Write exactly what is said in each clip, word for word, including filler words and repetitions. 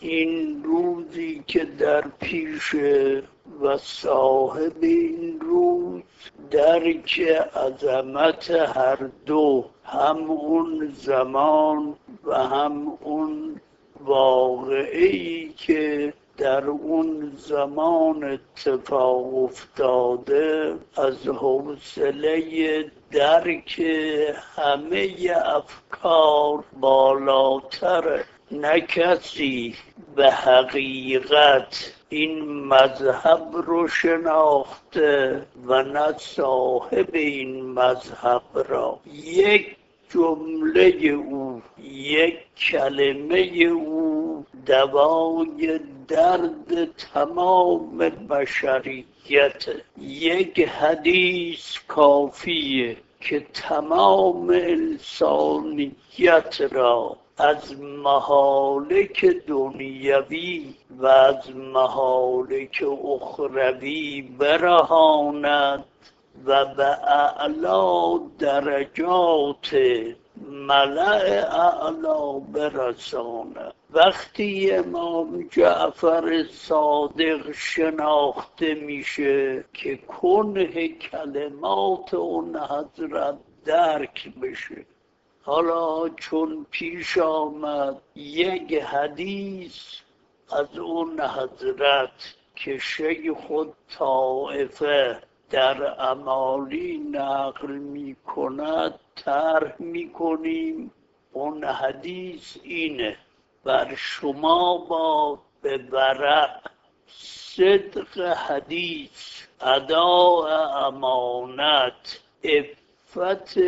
این روزی که در پیشه و صاحب این روز درک عظمت هر دو، هم اون زمان و هم اون واقعی که در اون زمان اتفاق افتاده، از حوصله درک همه افکار بالاتره. نه کسی به حقیقت این مذهب رو شناخته و نه صاحب این مذهب را. یک جمله او، یک کلمه او دوای درد تمام بشریت. یک حدیث کافیه که تمام انسانیت را از مهالک دنیوی و از مهالک اخروی برهاند و به اعلی درجات ملأ اعلی برساند. وقتی امام جعفر صادق شناخته میشه که کنه کلمات اون حضرت درک بشه، حالا چون پیش آمد یک حدیث از اون حضرت که شیخ الطائفه در امالی نقل می کند طرح می کنیم. اون حدیث اینه: بر شما با به ورع، صدق حدیث، اداء امانت، عفت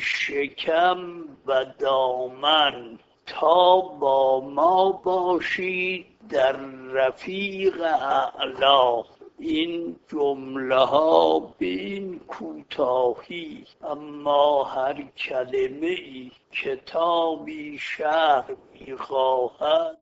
شکم و دامن تا با ما باشید در رفیق اعلی. این جمله ها به این کوتاهی، اما هر کلمه ای کتابی شرح می‌خواهد